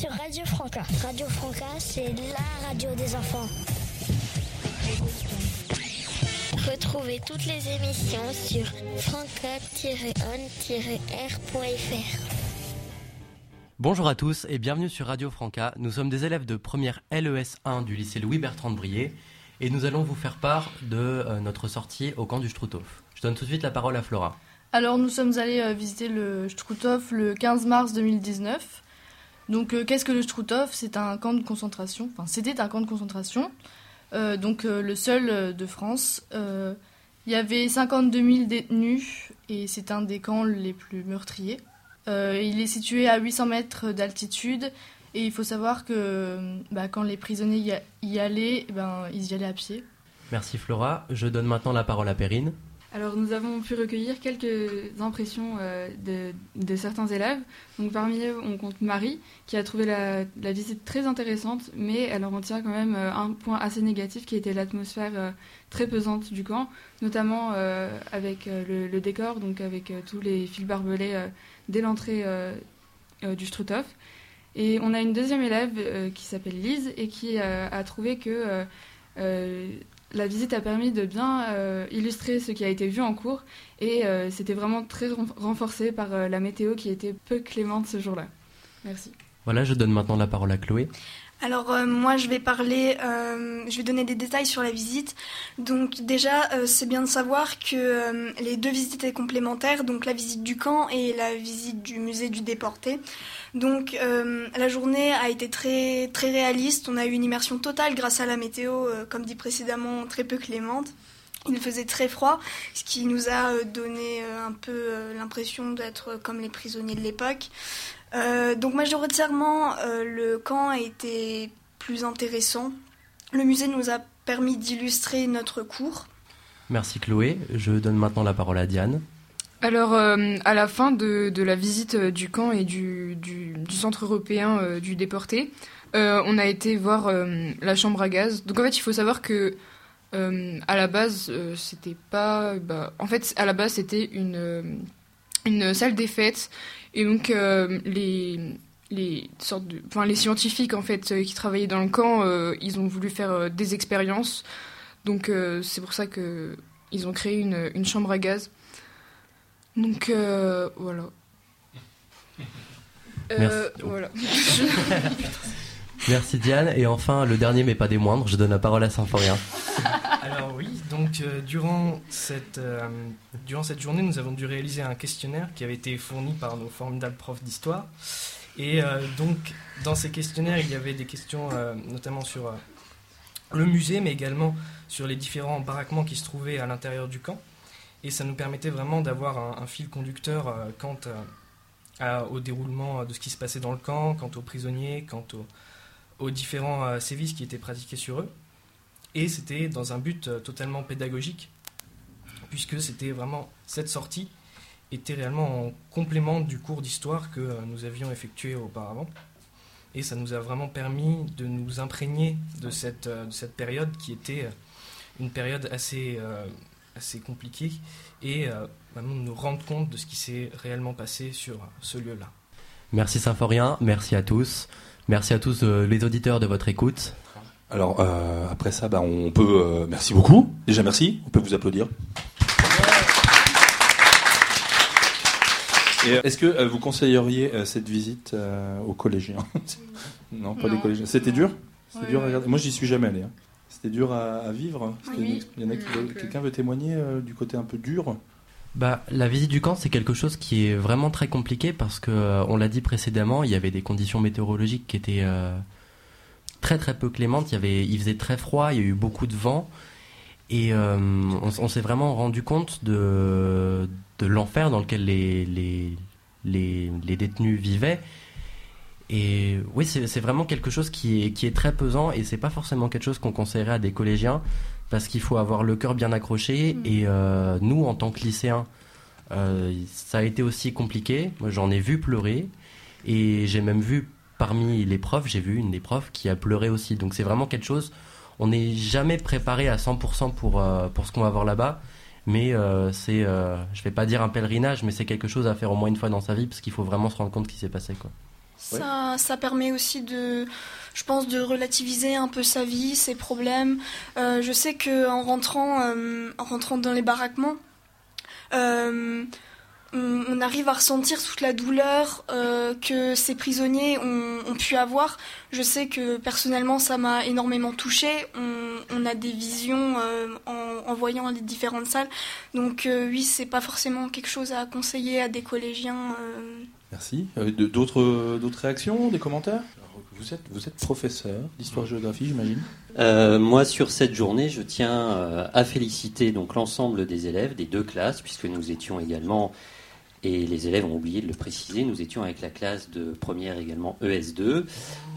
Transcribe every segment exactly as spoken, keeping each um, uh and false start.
sur Radio Franca. Radio Franca, c'est la radio des enfants. Retrouvez toutes les émissions sur franca tiret on tiret r point f r. Bonjour à tous et bienvenue sur Radio Franca. Nous sommes des élèves de première L E S un du lycée Louis-Bertrand de Briey et nous allons vous faire part de euh, notre sortie au camp du Struthof. Je donne tout de suite la parole à Flora. Alors nous sommes allés euh, visiter le Struthof le quinze mars deux mille dix-neuf. Donc euh, qu'est-ce que le Struthof ? C'est un camp de concentration, enfin c'était un camp de concentration, euh, donc euh, le seul euh, de France. Euh, il y avait cinquante-deux mille détenus et c'est un des camps les plus meurtriers. Euh, il est situé à huit cents mètres d'altitude et il faut savoir que bah, quand les prisonniers y, a, y allaient, ben, ils y allaient à pied. Merci Flora. Je donne maintenant la parole à Perrine. Alors nous avons pu recueillir quelques impressions euh, de, de certains élèves. Donc parmi eux, on compte Marie, qui a trouvé la, la visite très intéressante, mais elle en retient quand même euh, un point assez négatif qui était l'atmosphère euh, très pesante du camp, notamment euh, avec euh, le, le décor, donc avec euh, tous les fils barbelés euh, dès l'entrée euh, euh, du Struthof. Et on a une deuxième élève euh, qui s'appelle Lise et qui euh, a trouvé que euh, euh, la visite a permis de bien euh, illustrer ce qui a été vu en cours et euh, c'était vraiment très renforcé par euh, la météo qui était peu clémente ce jour-là. Merci. Voilà, je donne maintenant la parole à Chloé. Alors euh, moi je vais parler, euh, je vais donner des détails sur la visite. Donc déjà euh, c'est bien de savoir que euh, les deux visites étaient complémentaires, donc la visite du camp et la visite du musée du déporté. Donc euh, la journée a été très très réaliste, on a eu une immersion totale grâce à la météo, euh, comme dit précédemment, très peu clémente. Il faisait très froid, ce qui nous a euh, donné euh, un peu euh, l'impression d'être comme les prisonniers de l'époque. Euh, donc majoritairement, euh, le camp a été plus intéressant. Le musée nous a permis d'illustrer notre cours. Merci Chloé. Je donne maintenant la parole à Diane. Alors, euh, à la fin de, de la visite du camp et du, du, du centre européen euh, du déporté, euh, on a été voir euh, la chambre à gaz. Donc en fait, il faut savoir que euh, à la base, euh, c'était pas... Bah, en fait, à la base, c'était une, euh, une salle des fêtes. Et donc, euh, les, les, sortes de, enfin, les scientifiques en fait, euh, qui travaillaient dans le camp, euh, ils ont voulu faire euh, des expériences. Donc, euh, c'est pour ça qu'ils ont créé une, une chambre à gaz. Donc, euh, voilà. Euh, voilà. Merci Diane. Et enfin, le dernier mais pas des moindres, je donne la parole à Symphorien. Alors oui, donc euh, durant, cette, euh, durant cette journée, nous avons dû réaliser un questionnaire qui avait été fourni par nos formidables profs d'histoire. Et euh, donc, dans ces questionnaires, il y avait des questions euh, notamment sur euh, le musée, mais également sur les différents baraquements qui se trouvaient à l'intérieur du camp. Et ça nous permettait vraiment d'avoir un, un fil conducteur euh, quant euh, à, au déroulement de ce qui se passait dans le camp, quant aux prisonniers, quant aux, aux différents euh, sévices qui étaient pratiqués sur eux. Et c'était dans un but euh, totalement pédagogique, puisque c'était vraiment cette sortie était réellement en complément du cours d'histoire que euh, nous avions effectué auparavant. Et ça nous a vraiment permis de nous imprégner de cette, euh, de cette période qui était euh, une période assez... Euh, assez compliqué et euh, vraiment nous rendre compte de ce qui s'est réellement passé sur ce lieu-là. Merci Symphorien, merci à tous. Merci à tous euh, les auditeurs de votre écoute. Alors euh, après ça, bah, on peut... Euh, merci beaucoup. Déjà merci, on peut vous applaudir. Et, euh, est-ce que euh, vous conseilleriez euh, cette visite euh, aux collégiens ? Non, pas Non. les collégiens. C'était dur ? C'était Ouais, dur à ouais. regarder. Moi, j'y suis jamais allé. Hein. C'était dur à, à vivre. C'était Oui. une- Il y en a qui veulent- quelqu'un veut témoigner euh, du côté un peu dur. Bah, la visite du camp, c'est quelque chose qui est vraiment très compliqué parce que, euh, on l'a dit précédemment, il y avait des conditions météorologiques qui étaient euh, très très peu clémentes. Il y avait, il faisait très froid, il y a eu beaucoup de vent et euh, on, on s'est vraiment rendu compte de, de l'enfer dans lequel les, les, les, les détenus vivaient. Et oui, c'est, c'est vraiment quelque chose qui est, qui est très pesant et c'est pas forcément quelque chose qu'on conseillerait à des collégiens parce qu'il faut avoir le cœur bien accroché mmh. et euh, nous, en tant que lycéens, euh, ça a été aussi compliqué. Moi, j'en ai vu pleurer et j'ai même vu parmi les profs, j'ai vu une des profs qui a pleuré aussi. Donc c'est vraiment quelque chose, on n'est jamais préparé à cent pour cent pour, euh, pour ce qu'on va voir là-bas. Mais euh, c'est, euh, je vais pas dire un pèlerinage, mais c'est quelque chose à faire au moins une fois dans sa vie parce qu'il faut vraiment se rendre compte de ce qui s'est passé, quoi. Ça, ça permet aussi de, je pense, de relativiser un peu sa vie, ses problèmes. Euh, je sais qu'en rentrant, euh, en rentrant dans les baraquements, euh, on, on arrive à ressentir toute la douleur euh, que ces prisonniers ont, ont pu avoir. Je sais que personnellement, ça m'a énormément touchée. On, on a des visions euh, en, en voyant les différentes salles. Donc euh, oui, c'est pas forcément quelque chose à conseiller à des collégiens. Euh, Merci. Euh, de- d'autres, d'autres réactions, des commentaires? Alors, vous êtes, vous êtes professeur d'histoire-géographie, j'imagine. Euh, moi, sur cette journée, je tiens euh, à féliciter donc l'ensemble des élèves des deux classes, puisque nous étions également, et les élèves ont oublié de le préciser, nous étions avec la classe de première également E S deux,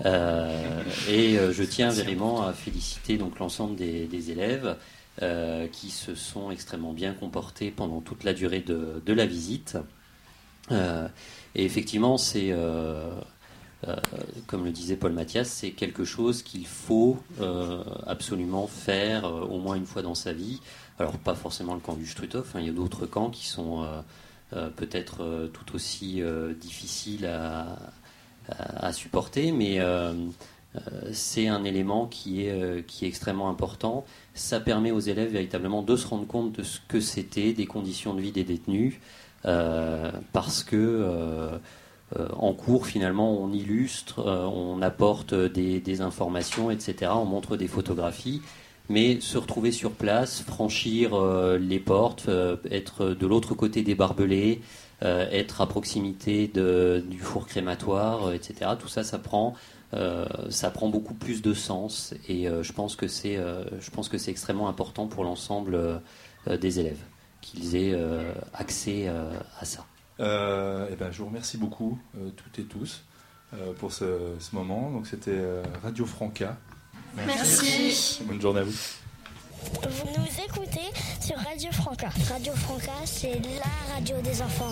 euh, et euh, je tiens vraiment à féliciter donc l'ensemble des, des élèves euh, qui se sont extrêmement bien comportés pendant toute la durée de, de la visite. Euh, et effectivement, c'est euh, euh, comme le disait Paul Mathias, c'est quelque chose qu'il faut euh, absolument faire euh, au moins une fois dans sa vie. Alors pas forcément le camp du Struthof, hein, il y a d'autres camps qui sont euh, euh, peut-être euh, tout aussi euh, difficiles à, à, à supporter, mais euh, euh, c'est un élément qui est, euh, qui est extrêmement important. Ça permet aux élèves véritablement de se rendre compte de ce que c'était, des conditions de vie des détenus, euh, parce que euh, Euh, en cours, finalement, on illustre, euh, on apporte des, des informations, et cetera. On montre des photographies, mais se retrouver sur place, franchir euh, les portes, euh, être de l'autre côté des barbelés, euh, être à proximité de, du four crématoire, euh, et cetera. Tout ça, ça prend, euh, ça prend beaucoup plus de sens, et euh, je pense que c'est, euh, je pense que c'est extrêmement important pour l'ensemble euh, des élèves qu'ils aient euh, accès euh, à ça. Euh, eh ben, je vous remercie beaucoup, euh, toutes et tous, euh, pour ce, ce moment. Donc, c'était euh, Radio Franca. Merci. Merci. Bonne journée à vous. Vous nous écoutez sur Radio Franca. Radio Franca, c'est la radio des enfants.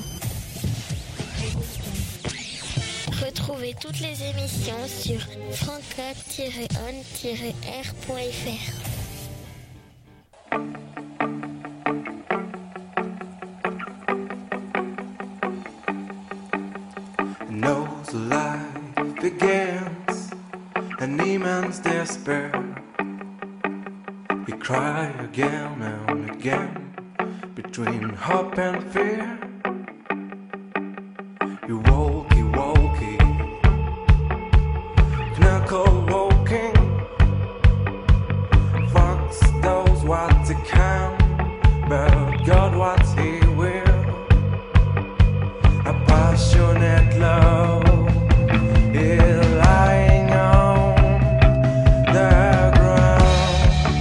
Retrouvez toutes les émissions sur franca tiret on tiret r point f r. Knows life begins and Neiman's despair. We cry again and again between hope and fear. You walkie walkie, knuckle walking. Fox does what he can, but God what he will. A passionate love is lying on the ground.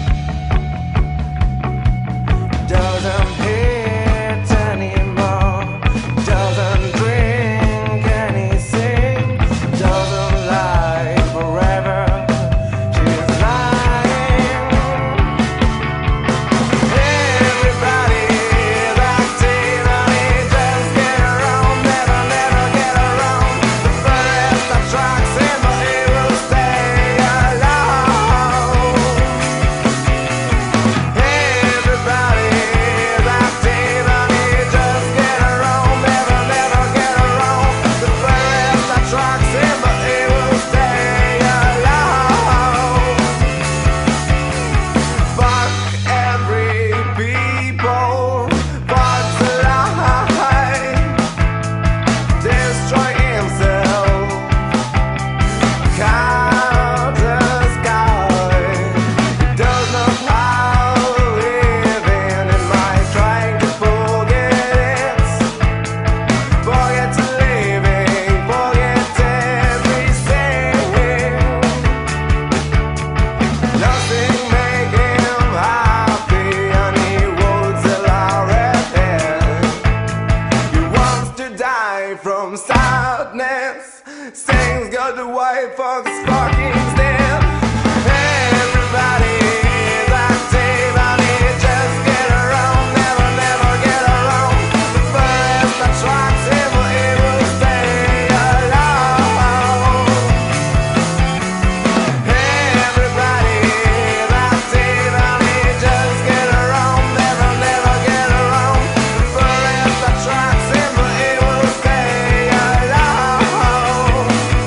Doesn't hit anymore, doesn't drink anything, doesn't lie forever. She's lying. Everybody is acting on it, just get around, never, never get around. The forest attracts him, but he will stay alone. Everybody is acting on it, just get around, never, never get around. The forest attracts him, but he will stay alone. Fuck every people, fuck the lie, destroy himself, count the sky. He does not how living in mind, trying to forget it, forget living, forget everything. Nothing make him happy, and he won't allow it. He wants to die from sadness. Things got the white fox fucking still. Everybody is acting on it, just get around, never, never get around. The forest attracts him, but he will stay alone. Everybody is acting on it, just get around, never, never get around. The forest attracts him, but he will stay alone.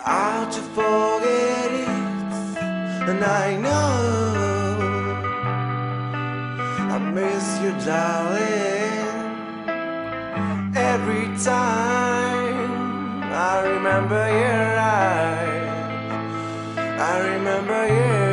how to forget it, and I know I miss you, darling. Every time I remember your eyes, I remember you.